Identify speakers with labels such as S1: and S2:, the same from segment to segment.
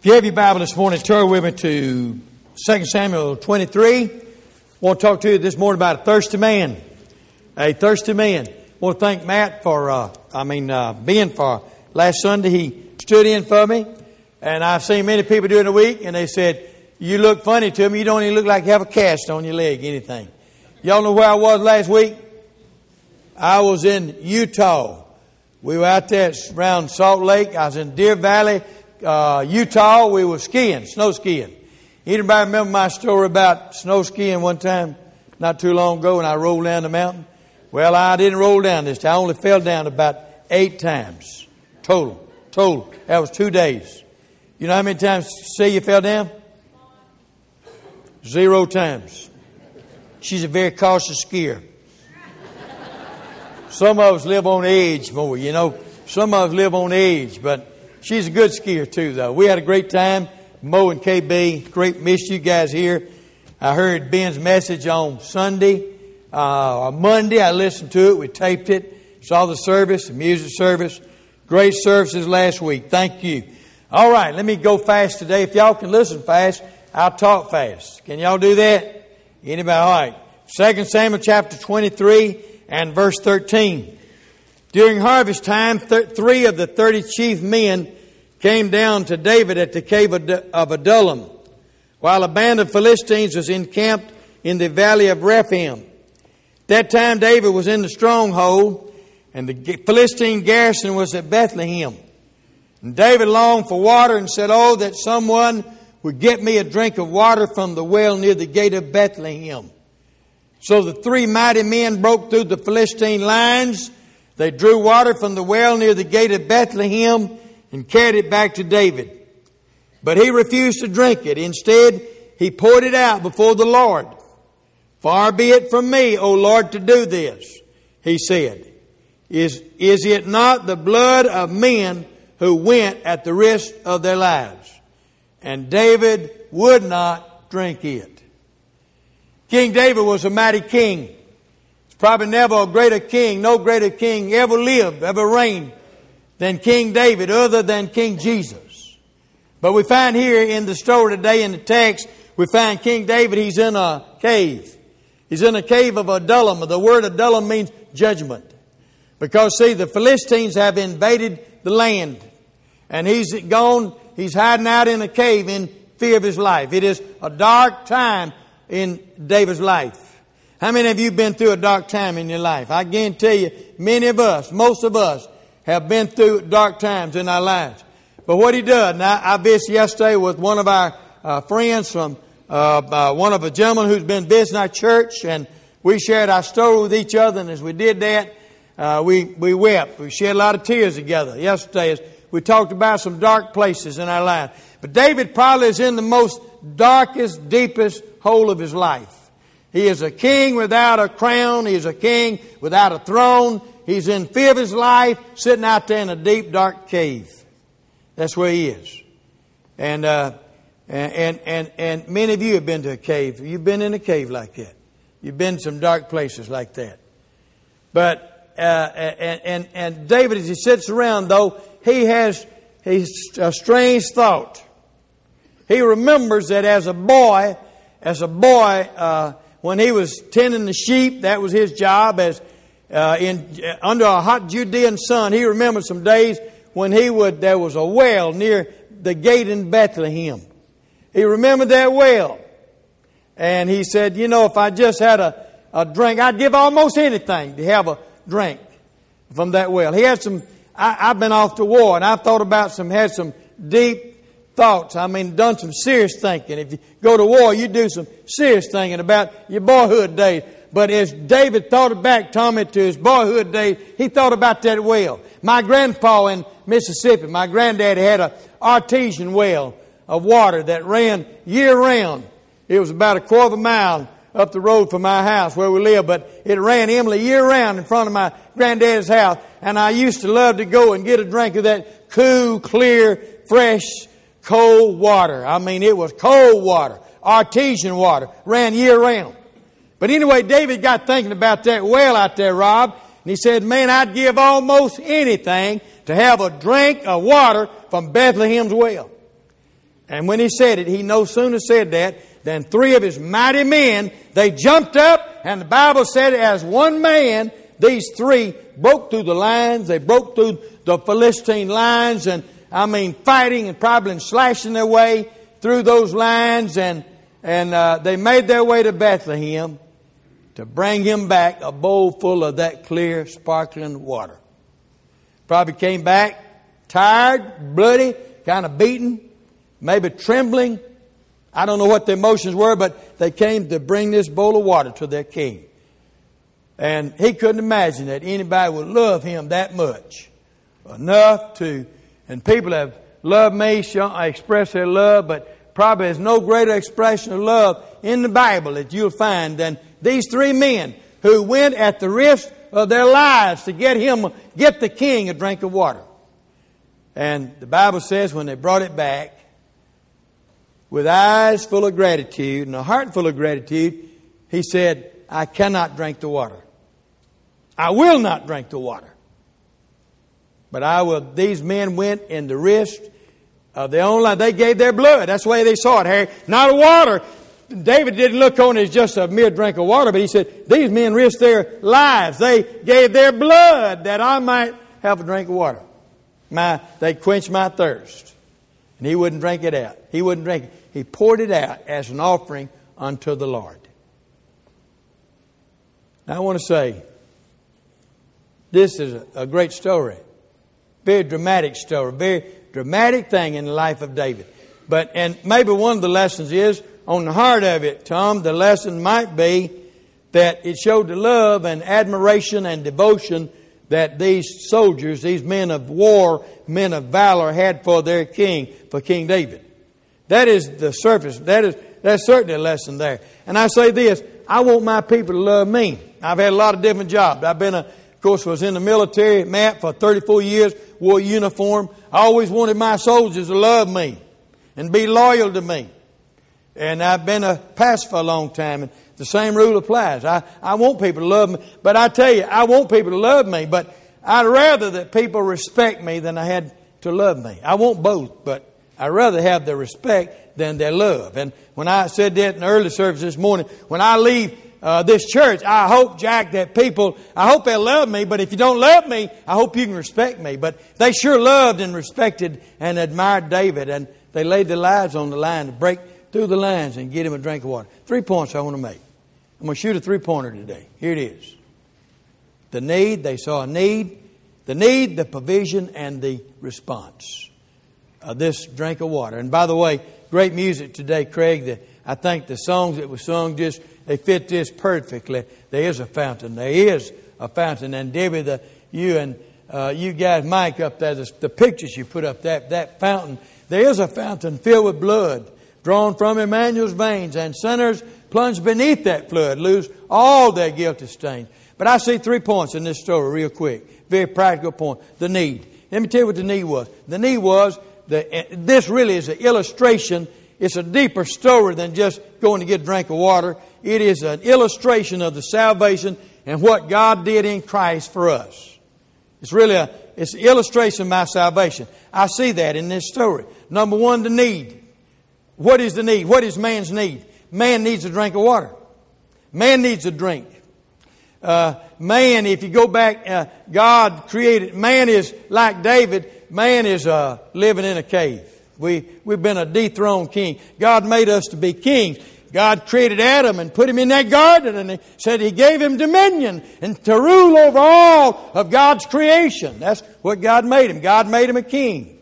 S1: If you have your Bible this morning, turn with me to 2 Samuel 23. I want to talk to you this morning about a thirsty man. A thirsty man. I want to thank Matt for, being for last Sunday. He stood in for me. And I've seen many people during the week, and they said, you look funny to me. You don't even look like you have a cast on your leg, anything. Y'all know where I was last week? I was in Utah. We were out there around Salt Lake. I was in Deer Valley, Utah. We were skiing, snow skiing. Anybody remember my story about snow skiing one time, not too long ago, and I rolled down the mountain? Well, I didn't roll down this time. I only fell down about 8 times. Total. That was 2 days. You know how many times you fell down? 0 times. She's a very cautious skier. Some of us live on edge more, you know. Some of us live on edge, but she's a good skier too, though. We had a great time. Mo and KB, great miss you guys here. I heard Ben's message on Sunday. On Monday, I listened to it. We taped it. Saw the service, the music service. Great services last week. Thank you. All right, let me go fast today. If y'all can listen fast, I'll talk fast. Can y'all do that? Anybody? All right. 2 Samuel chapter 23 and verse 13. During harvest time, 3 of the 30 chief men came down to David at the cave of Adullam, while a band of Philistines was encamped in the valley of Rephaim. That time David was in the stronghold, and the Philistine garrison was at Bethlehem. And David longed for water and said, "Oh, that someone would get me a drink of water from the well near the gate of Bethlehem." So the 3 mighty men broke through the Philistine lines. They drew water from the well near the gate of Bethlehem and carried it back to David. But he refused to drink it. Instead, he poured it out before the Lord. "Far be it from me, O Lord, to do this," he said. Is it not the blood of men who went at the risk of their lives?" And David would not drink it. King David was a mighty king. There's probably never a greater king, no greater king ever lived, ever reigned than King David, other than King Jesus. But we find here in the story today, in the text, we find King David, he's in a cave. He's in a cave of Adullam. The word Adullam means judgment. Because, see, the Philistines have invaded the land. And he's hiding out in a cave in fear of his life. It is a dark time in David's life. How many of you have been through a dark time in your life? I guarantee you, many of us, most of us, have been through dark times in our lives. But what he does, now I visited yesterday with one of our friends from one of a gentleman who's been visiting our church, and we shared our story with each other, and as we did that, we wept. We shed a lot of tears together yesterday as we talked about some dark places in our life. But David probably is in the most darkest, deepest hole of his life. He is a king without a crown. He is a king without a throne. He's in fear of his life, sitting out there in a deep, dark cave. That's where he is. And many of you have been to a cave. You've been in a cave like that. You've been to some dark places like that. But and David, as he sits around, though, he has a strange thought. He remembers that as a boy, when he was tending the sheep, that was his job. Under a hot Judean sun, he remembers some days when there was a well near the gate in Bethlehem. He remembered that well, and he said, "You know, if I just had a drink, I'd give almost anything to have a drink from that well." He had some. I've been off to war, and I've thought about had some deep thoughts. Done some serious thinking. If you go to war, you do some serious thinking about your boyhood days. But as David thought back, Tommy, to his boyhood days, he thought about that well. My grandpa in Mississippi, my granddaddy had an artesian well of water that ran year round. It was about a quarter of a mile up the road from my house where we live, but it ran Emily year round in front of my granddad's house. And I used to love to go and get a drink of that cool, clear, fresh, cold water. It was cold water, artesian water, ran year round. But anyway, David got thinking about that well out there, Rob, and he said, "Man, I'd give almost anything to have a drink of water from Bethlehem's well." And when he said it, he no sooner said that than three of his mighty men, they jumped up, and the Bible said as one man, these three broke through the lines. They broke through the Philistine lines, and fighting and probably slashing their way through those lines, and they made their way to Bethlehem to bring him back a bowl full of that clear, sparkling water. Probably came back tired, bloody, kind of beaten, maybe trembling. I don't know what the emotions were, but they came to bring this bowl of water to their king. And he couldn't imagine that anybody would love him that much. Enough to, and people have loved me, express their love, but probably there's no greater expression of love in the Bible that you'll find than these three men who went at the risk of their lives to get the king a drink of water. And the Bible says when they brought it back, with eyes full of gratitude and a heart full of gratitude, he said, I cannot drink the water. I will not drink the water. But I will. These men went in the risk of their own life. They gave their blood. That's the way they saw it, Harry. Not water. David didn't look on it as just a mere drink of water, but he said, these men risked their lives. They gave their blood that I might have a drink of water. They quenched my thirst. And he wouldn't drink it out. He wouldn't drink it. He poured it out as an offering unto the Lord. Now I want to say, this is a great story. Very dramatic story. Very dramatic thing in the life of David. And maybe one of the lessons is, on the heart of it, Tom, the lesson might be that it showed the love and admiration and devotion that these soldiers, these men of war, men of valor had for their king, for King David. That is the surface. That's certainly a lesson there. And I say this, I want my people to love me. I've had a lot of different jobs. Of course, was in the military, Matt, for 34 years, wore a uniform. I always wanted my soldiers to love me and be loyal to me. And I've been a pastor for a long time, and the same rule applies. I want people to love me. But I tell you, I want people to love me, but I'd rather that people respect me than I had to love me. I want both, but I'd rather have their respect than their love. And when I said that in the early service this morning, when I leave this church, I hope, Jack, that I hope they'll love me, but if you don't love me, I hope you can respect me. But they sure loved and respected and admired David, and they laid their lives on the line to break through the lines and get him a drink of water. 3 points I want to make. I'm going to shoot a 3-pointer today. Here it is. The need, they saw a need. The need, the provision, and the response of this drink of water. And by the way, great music today, Craig. I think the songs that were sung they fit this perfectly. There is a fountain. There is a fountain. And Debbie, you guys, Mike, up there, the pictures you put up, that fountain. There is a fountain filled with blood, drawn from Emmanuel's veins, and sinners plunged beneath that flood lose all their guilty stains. But I see 3 points in this story real quick. Very practical point. The need. Let me tell you what the need was. The need was, this really is an illustration. It's a deeper story than just going to get a drink of water. It is an illustration of the salvation and what God did in Christ for us. It's an illustration of my salvation. I see that in this story. Number one, the need. What is the need? What is man's need? Man needs a drink of water. Man needs a drink. Man, if you go back, God created, man is like David, man is living in a cave. We've been a dethroned king. God made us to be kings. God created Adam and put him in that garden, and he said he gave him dominion and to rule over all of God's creation. That's what God made him. God made him a king.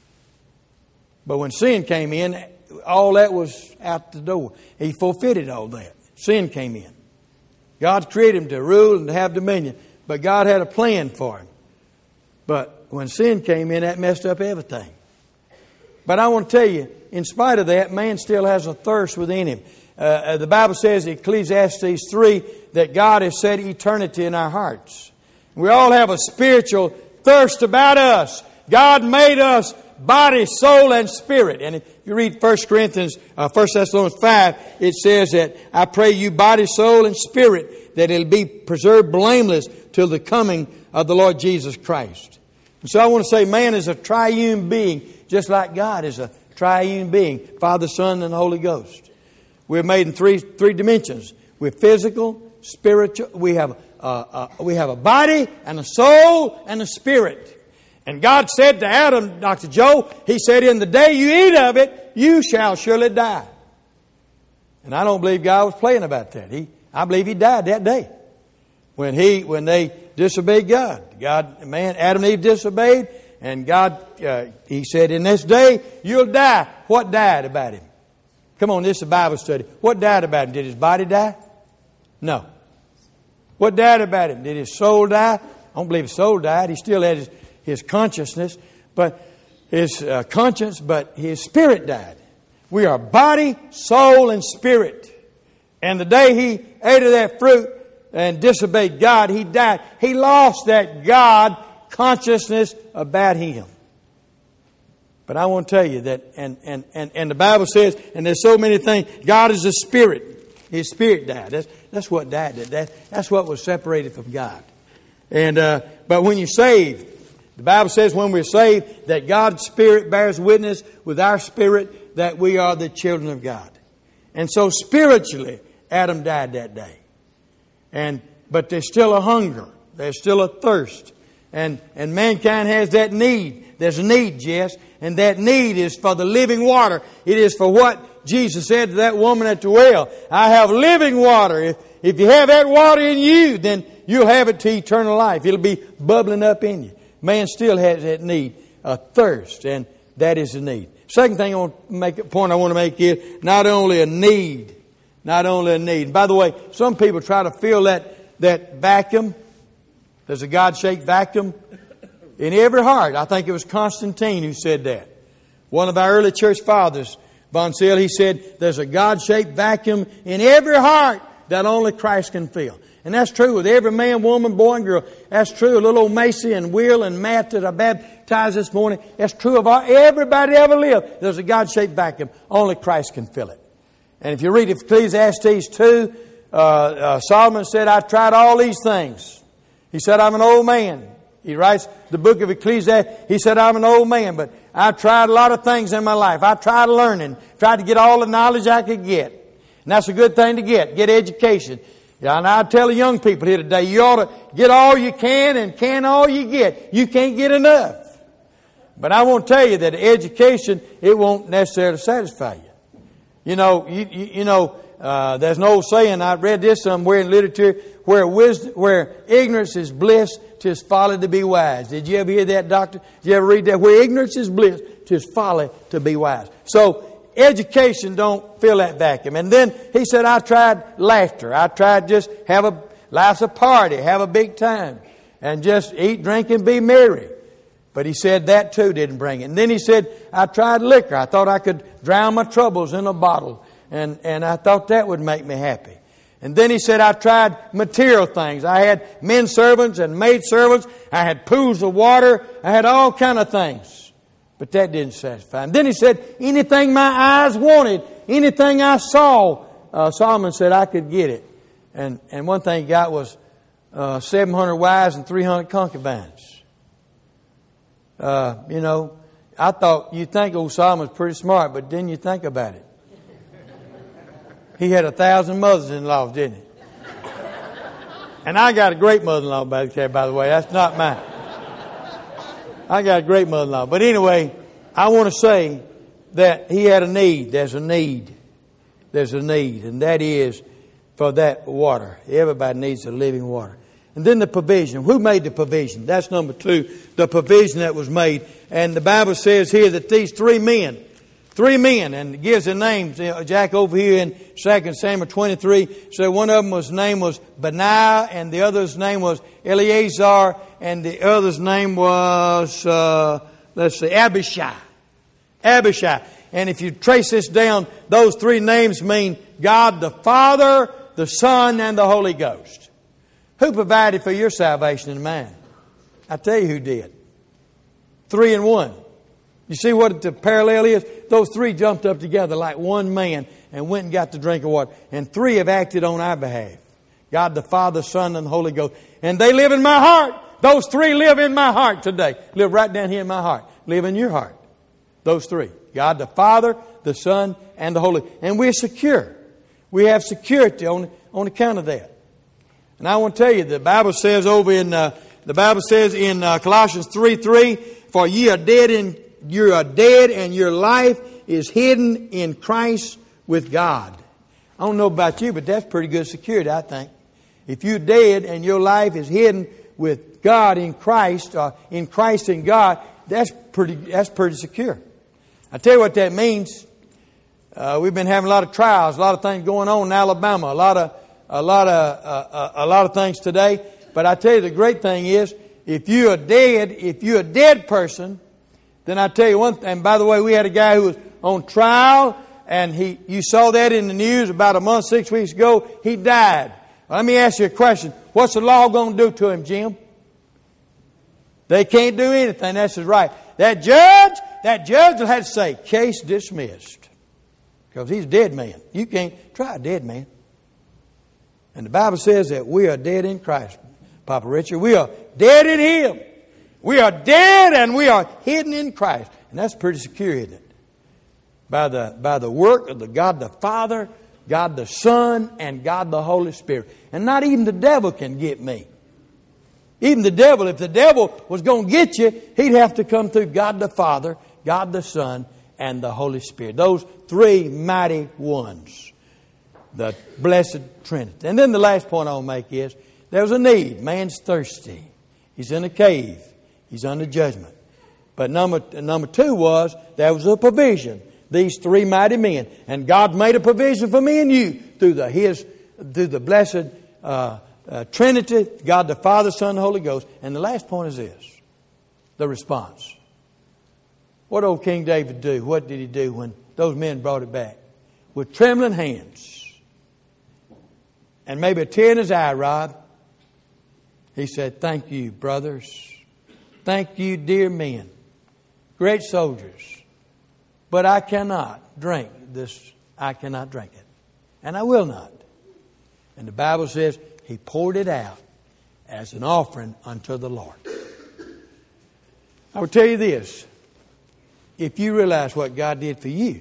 S1: But when sin came in, all that was out the door. He forfeited all that. Sin came in. God created him to rule and to have dominion, but God had a plan for him. But when sin came in, that messed up everything. But I want to tell you, in spite of that, man still has a thirst within him. The Bible says in Ecclesiastes 3 that God has set eternity in our hearts. We all have a spiritual thirst about us. God made us body, soul, and spirit. And if you read 1 Thessalonians 5, it says that I pray you body, soul, and spirit, that it'll be preserved blameless till the coming of the Lord Jesus Christ. And so I want to say man is a triune being, just like God is a triune being, Father, Son, and the Holy Ghost. We're made in three dimensions. We're physical, spiritual. We have a body and a soul and a spirit. And God said to Adam, Dr. Joe, He said, in the day you eat of it, you shall surely die. And I don't believe God was playing about that. I believe He died that day when they disobeyed God. Adam and Eve disobeyed, and God, He said, in this day you'll die. What died about Him? Come on, this is a Bible study. What died about Him? Did His body die? No. What died about Him? Did His soul die? I don't believe His soul died. He still had His consciousness, but His conscience, but His spirit died. We are body, soul, and spirit. And the day He ate of that fruit and disobeyed God, He died. He lost that God consciousness about Him. But I want to tell you that, and the Bible says, and there's so many things, God is a spirit. His spirit died. That's what died. That's what was separated from God. And but when you're saved, the Bible says when we're saved that God's Spirit bears witness with our spirit that we are the children of God. And so spiritually, Adam died that day. But there's still a hunger. There's still a thirst. And mankind has that need. There's a need, Jess. And that need is for the living water. It is for what Jesus said to that woman at the well. I have living water. If you have that water in you, then you'll have it to eternal life. It'll be bubbling up in you. Man still has that need, a thirst, and that is the need. Second thing point I want to make is not only a need. By the way, some people try to fill that vacuum. There's a God-shaped vacuum in every heart. I think it was Constantine who said that. One of our early church fathers, Von Seal, he said, there's a God-shaped vacuum in every heart that only Christ can fill. And that's true with every man, woman, boy, and girl. That's true of little old Macy and Will and Matt that I baptized this morning. That's true of everybody that ever lived. There's a God-shaped vacuum. Only Christ can fill it. And if you read Ecclesiastes 2, Solomon said, I've tried all these things. He said, I'm an old man. He writes the book of Ecclesiastes. He said, I'm an old man, but I've tried a lot of things in my life. I've tried learning, tried to get all the knowledge I could get. And that's a good thing to get education. Yeah, and I tell the young people here today, you ought to get all you can and can all you get. You can't get enough. But I want to tell you that education, it won't necessarily satisfy you. You know, there's an old saying, I read this somewhere in literature, where ignorance is bliss, 'tis folly to be wise. Did you ever hear that, doctor? Did you ever read that? Where ignorance is bliss, 'tis folly to be wise. So, education don't fill that vacuum. And then he said, I tried laughter. I tried just life's a party, have a big time, and just eat, drink, and be merry. But he said that too didn't bring it. And then he said, I tried liquor. I thought I could drown my troubles in a bottle. And I thought that would make me happy. And then he said, I tried material things. I had men servants and maid servants. I had pools of water. I had all kind of things. But that didn't satisfy him. Then he said, anything my eyes wanted, anything I saw, Solomon said I could get it. And one thing he got was 700 wives and 300 concubines. I thought, you think old Solomon's pretty smart, but then you think about it. He had 1,000 mothers-in-laws, didn't he? And I got a great mother-in-law, by the way. That's not mine. I got a great mother-in-law. But anyway, I want to say that he had a need. There's a need. And that is for that water. Everybody needs the living water. And then the provision. Who made the provision? That's number 2. The provision that was made. And the Bible says here that these 3 men, and it gives their names. Jack over here in 2 Samuel 23 said one of them name was Benaiah, and the other's name was Eleazar, and the other's name was, Abishai. And if you trace this down, those 3 names mean God the Father, the Son, and the Holy Ghost. Who provided for your salvation and mine? I tell you who did. 3 in 1. You see what the parallel is? Those 3 jumped up together like one man and went and got the drink of water. And 3 have acted on our behalf. God the Father, Son, and the Holy Ghost. And they live in my heart. Those 3 live in my heart today. Live right down here in my heart. Live in your heart. Those 3. God the Father, the Son, and the Holy. And we're secure. We have security on account of that. And I want to tell you, the Bible says in Colossians 3:3, for you are dead and your life is hidden in Christ with God. I don't know about you, but that's pretty good security, I think. If you're dead and your life is hidden with God in Christ, in Christ in God, that's pretty secure. I tell you what that means. We've been having a lot of trials, a lot of things going on in Alabama, a lot of things today. But I tell you, the great thing is, if you're a dead person, then I tell you one thing. And by the way, we had a guy who was on trial, and you saw that in the news about a month, 6 weeks ago. He died. Well, let me ask you a question. What's the law going to do to him, Jim? They can't do anything. That's his right. That judge will have to say, case dismissed. Because he's a dead man. You can't try a dead man. And the Bible says that we are dead in Christ, Papa Richard. We are dead in Him. We are dead and we are hidden in Christ. And that's pretty secure, isn't it? By the work of the God the Father, God the Son, and God the Holy Spirit. And not even the devil can get me. Even the devil, if the devil was going to get you, he'd have to come through God the Father, God the Son, and the Holy Spirit. Those three mighty ones. The blessed Trinity. And then the last point I'll make is, there's a need. Man's thirsty. He's in a cave. He's under judgment. But number two was, there was a provision. These three mighty men. And God made a provision for me and you through the blessed Trinity, God the Father, Son, and Holy Ghost. And the last point is this. The response. What did old King David do? What did he do when those men brought it back? With trembling hands. And maybe a tear in his eye, Rob. He said, thank you, brothers. Thank you, dear men. Great soldiers. But I cannot drink this. I cannot drink it. And I will not. And the Bible says he poured it out as an offering unto the Lord. I will tell you this. If you realize what God did for you,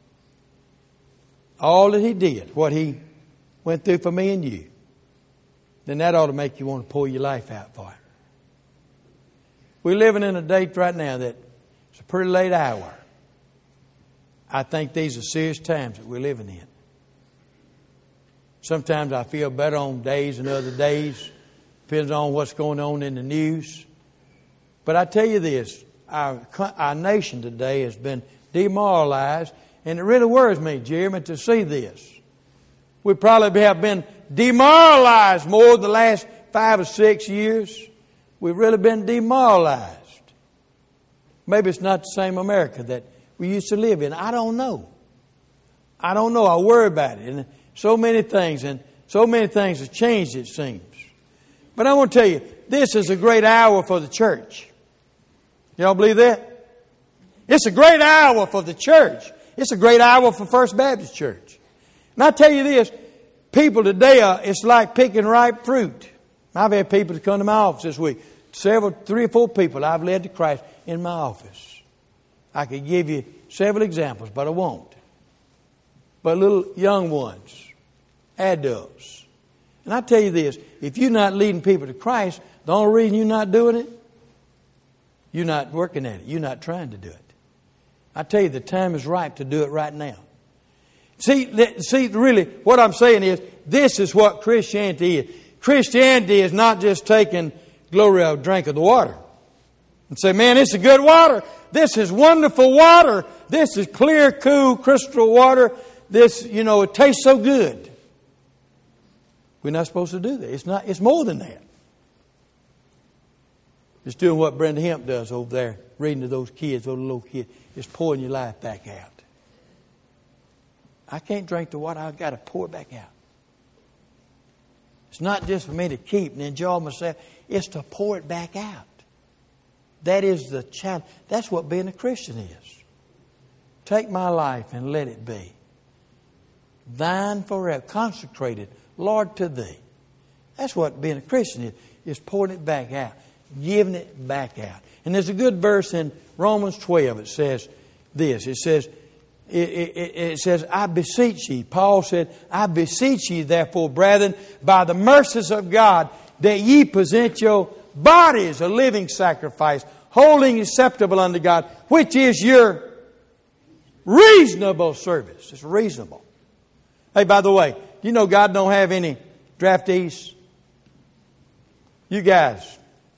S1: all that He did, what He went through for me and you, then that ought to make you want to pour your life out for it. We're living in a day right now that it's a pretty late hour. I think these are serious times that we're living in. Sometimes I feel better on days than other days. Depends on what's going on in the news. But I tell you this, our nation today has been demoralized, and it really worries me, Jeremy, to see this. We probably have been demoralized more the last 5 or 6 years. We've really been demoralized. Maybe it's not the same America that we used to live in. I don't know. I worry about it. And so many things have changed, it seems. But I want to tell you, this is a great hour for the church. Y'all believe that? It's a great hour for the church. It's a great hour for First Baptist Church. And I tell you this, people today, it's like picking ripe fruit. I've had people to come to my office this week. 3 or 4 people I've led to Christ in my office. I could give you several examples, but I won't. But little young ones, adults. And I tell you this, if you're not leading people to Christ, the only reason you're not doing it, you're not working at it. You're not trying to do it. I tell you, the time is ripe to do it right now. See, really, what I'm saying is, this is what Christianity is. Christianity is not just taking glory of drink of the water and say, man, this is good water. This is wonderful water. This is clear, cool, crystal water. This, it tastes so good. We're not supposed to do that. It's more than that. It's doing what Brenda Hemp does over there, reading to those kids, those little kids. It's pouring your life back out. I can't drink the water. I've got to pour it back out. It's not just for me to keep and enjoy myself. It's to pour it back out. That is the challenge. That's what being a Christian is. Take my life and let it be thine forever, consecrated, Lord, to Thee. That's what being a Christian is pouring it back out, giving it back out. And there's a good verse in Romans 12. It says, this. It says, I beseech ye. Paul said, I beseech ye, therefore, brethren, by the mercies of God, that ye present your bodies a living sacrifice, holy and acceptable unto God, which is your reasonable service. It's reasonable. Hey, by the way, you know God don't have any draftees? You guys,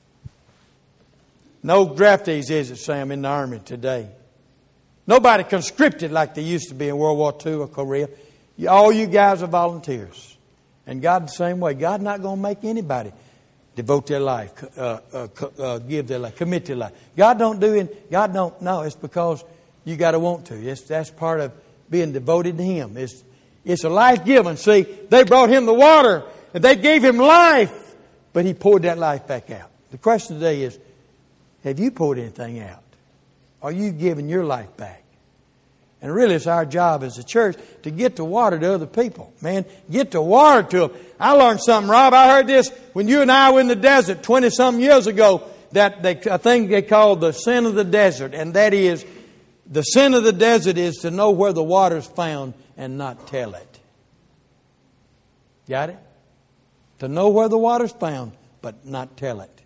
S1: no draftees, is it, Sam, in the Army today? Nobody conscripted like they used to be in World War II or Korea. All you guys are volunteers. And God the same way. God's not going to make anybody devote their life, give their life, commit their life. God don't do it. God don't. No, it's because you got to want to. That's part of being devoted to Him. It's a life given. See, they brought Him the water and they gave Him life, but He poured that life back out. The question today is, have you poured anything out? Are you giving your life back? And really, it's our job as a church to get the water to other people. Man, get the water to them. I learned something, Rob. I heard this when you and I were in the desert 20-some years ago, that a thing they call the sin of the desert. And that is, the sin of the desert is to know where the water is found and not tell it. Got it? To know where the water is found, but not tell it.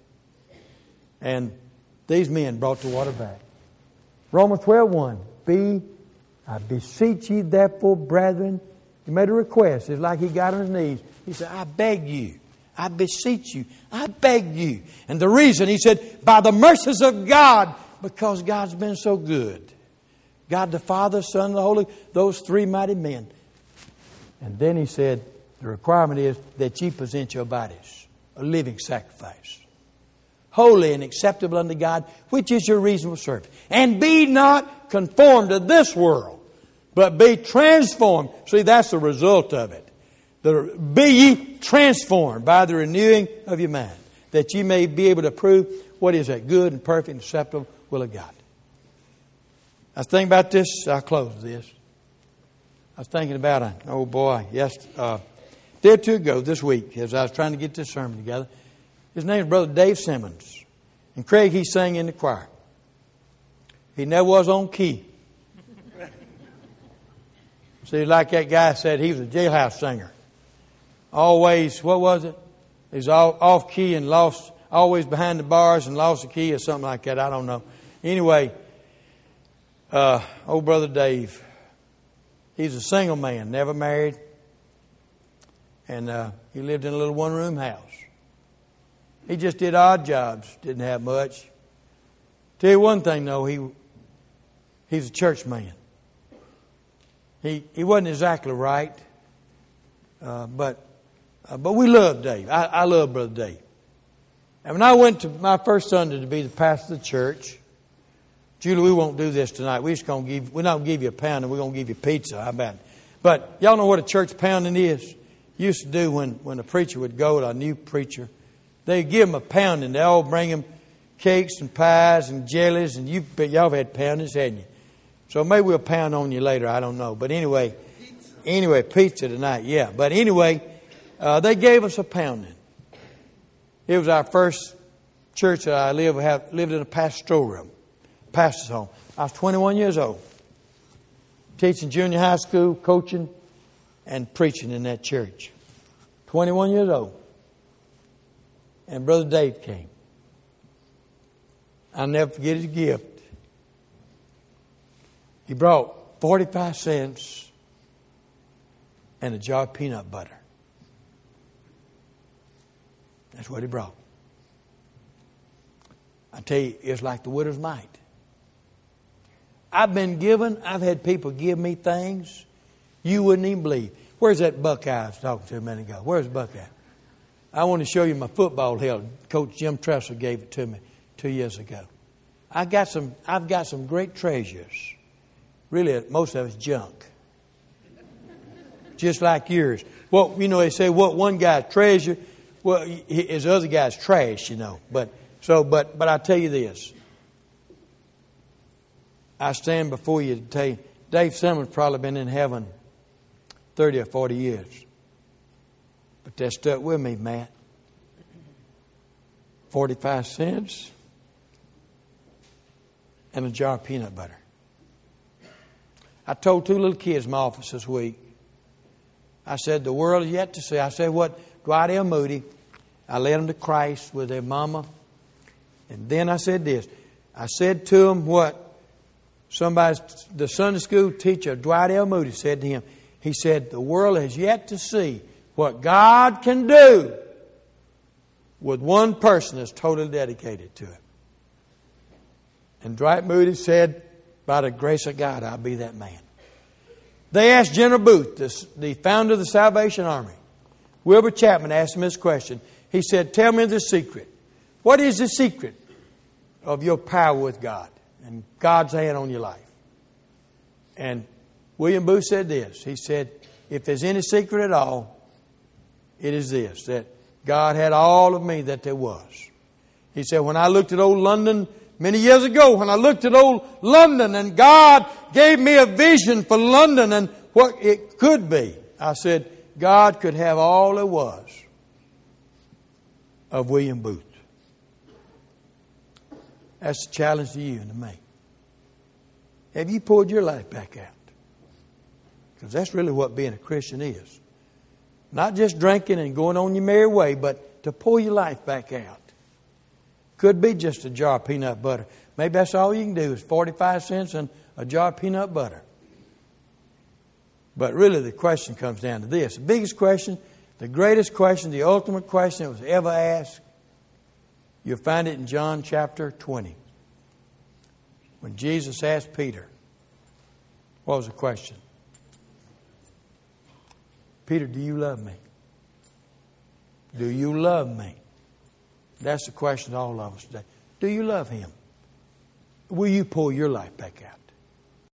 S1: And these men brought the water back. Romans 12:1. I beseech ye therefore, brethren. He made a request. It's like he got on his knees. He said, I beg you. I beseech you. I beg you. And the reason, he said, by the mercies of God, because God's been so good. God the Father, Son, and the Holy, those three mighty men. And then he said, the requirement is that ye present your bodies a living sacrifice, holy and acceptable unto God, which is your reasonable service. And be not conformed to this world, but be transformed. See, that's the result of it. Be ye transformed by the renewing of your mind, that ye may be able to prove what is that good and perfect and acceptable will of God. I was thinking about this. I'll close with this. I was thinking about a day or two ago this week, as I was trying to get this sermon together. His name is Brother Dave Simmons. And Craig, he sang in the choir. He never was on key. See, like that guy said, he was a jailhouse singer. Always, what was it? He was off key and lost, always behind the bars and lost the key or something like that. I don't know. Anyway, old Brother Dave, he's a single man, never married. And he lived in a little one-room house. He just did odd jobs, didn't have much. Tell you one thing, though, he's a church man. He wasn't exactly right, but we love Dave. I love Brother Dave. And when I went to my first Sunday to be the pastor of the church, Julie, we won't do this tonight. We're not going to give you a pounding. We're going to give you pizza. How about it? But y'all know what a church pounding is? Used to do when a preacher would go to a new preacher. They'd give him a pounding. They all bring him cakes and pies and jellies. And y'all have had poundings, hadn't you? So maybe we'll pound on you later. I don't know. But anyway, pizza tonight. Yeah. But anyway, they gave us a pounding. It was our first church that I lived in a pastoral room, pastor's home. I was 21 years old, teaching junior high school, coaching, and preaching in that church. 21 years old. And Brother Dave came. I'll never forget his gift. He brought 45 cents and a jar of peanut butter. That's what he brought. I tell you, it's like the widow's mite. I've had people give me things you wouldn't even believe. Where's that Buckeye I was talking to a minute ago? Where's Buckeye? I want to show you my football helmet. Coach Jim Tressel gave it to me 2 years ago. I've got some great treasures. Really, most of it's junk. Just like yours. Well, they say what one guy's treasure, well, his other guy's trash, But I tell you this. I stand before you to tell you, Dave Simmons probably been in heaven 30 or 40 years. But that stuck with me, Matt. 45 cents and a jar of peanut butter. I told two little kids in my office this week. I said, the world is yet to see. I said, what Dwight L. Moody, I led them to Christ with their mama. And then I said this. I said to them what the Sunday school teacher, Dwight L. Moody, said to him. He said, the world has yet to see what God can do with one person that's totally dedicated to it. And Dwight Moody said, by the grace of God, I'll be that man. They asked General Booth, the founder of the Salvation Army. Wilbur Chapman asked him this question. He said, tell me the secret. What is the secret of your power with God and God's hand on your life? And William Booth said this. He said, if there's any secret at all, it is this, that God had all of me that there was. He said, when I looked at old London many years ago, when I looked at old London and God gave me a vision for London and what it could be, I said, God could have all there was of William Booth. That's a challenge to you and to me. Have you poured your life back out? Because that's really what being a Christian is. Not just drinking and going on your merry way, but to pour your life back out. Could be just a jar of peanut butter. Maybe that's all you can do is 45 cents and a jar of peanut butter. But really the question comes down to this. The biggest question, the greatest question, the ultimate question that was ever asked, you'll find it in John chapter 20. When Jesus asked Peter, what was the question? Peter, do you love me? Do you love me? That's the question to all of us today. Do you love Him? Will you pour your life back out?